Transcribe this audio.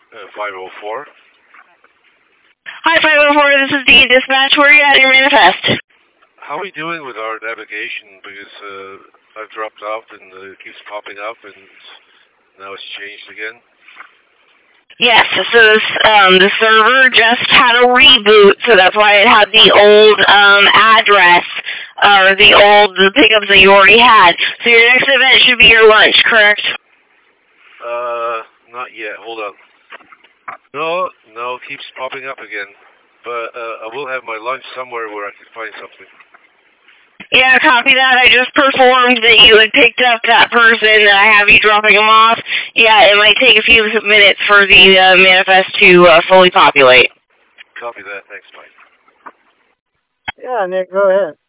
504. Hi, 504, this is the dispatch. Where are you at your manifest? How are we doing with our navigation? Because I've dropped off and it keeps popping up and now it's changed again. Yes, so the server just had a reboot, so that's why it had the old address, or the old pickups that you already had. So your next event should be your lunch, correct? Not yet. Hold on. No, it keeps popping up again. But I will have my lunch somewhere where I can find something. Yeah, copy that. I just performed that you had picked up that person that I have you dropping them off. Yeah, it might take a few minutes for the manifest to fully populate. Copy that. Thanks, Mike. Yeah, Nick, go ahead.